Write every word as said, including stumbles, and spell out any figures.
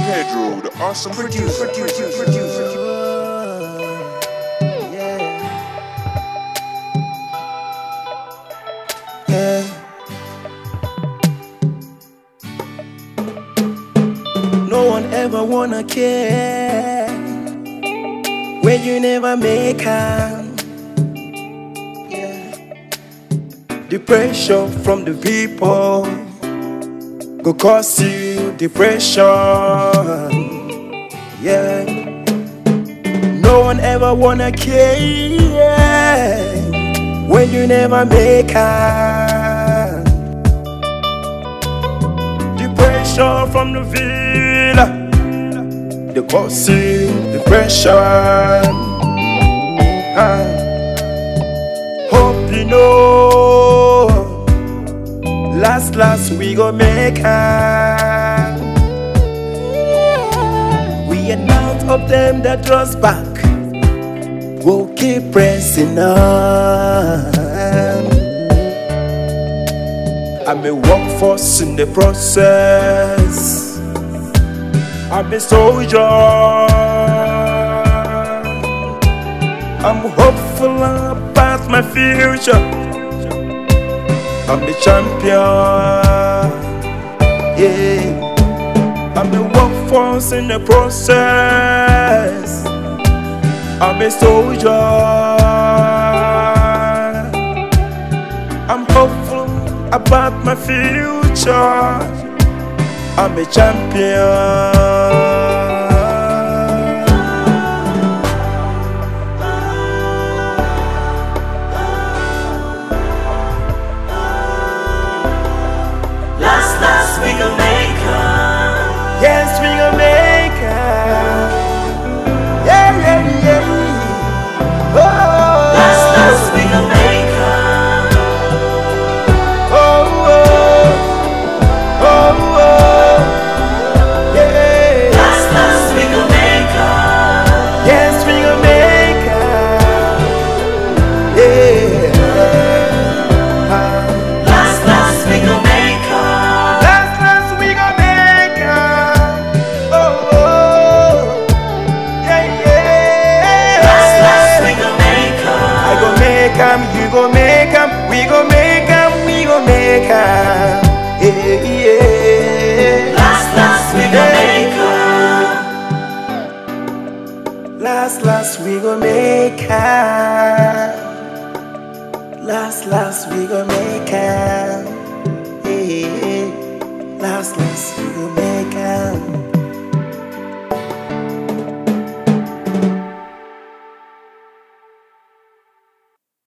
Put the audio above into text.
Pedro, the awesome producer. producer, producer, producer. No one ever wanna care when you never make am. Yeah. The pressure from the people go cause you depression. Yeah. No one ever wanna care when you never make am. The pressure from the villa, they cause you depression. uh, Hope you know, last last we gon' make am. We are not of them that draws back, we'll keep pressing on. I'm a workforce in the process, I'm a soldier, I'm hopeful about my future, I'm a champion. Yeah, I'm a workforce in the process, I'm a soldier, I'm hopeful about my future, I'm a champion. Last, last we gon' make her. Yes, we gon' make her. Yeah, yeah, yeah. Oh, Last, last we gon' make her. oh, oh, oh, oh, yeah. Last, last we gon' make her. Yes, we gon' make her. Yeah. Last, last we gon' make her. Last, last we gon' make her. Oh, oh, yeah, yeah. Last, last we gon' make her. I gon' make 'em, you gon' make 'em, we gon' make 'em, we gon' make 'em. Yeah, yeah. Last, last we gon' make her. Last, last we gon' make 'em. Last, last we gon' make 'em. Yeah, last, last we gon' make 'em.